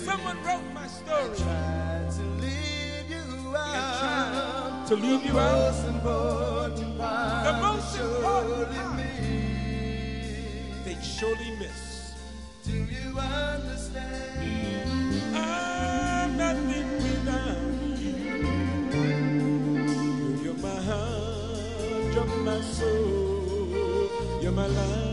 Someone wrote my story. Tried to leave you out. To leave you out. The most important part they surely miss. Do you understand? I'm nothing without you. You're my heart, you're my soul, you're my life.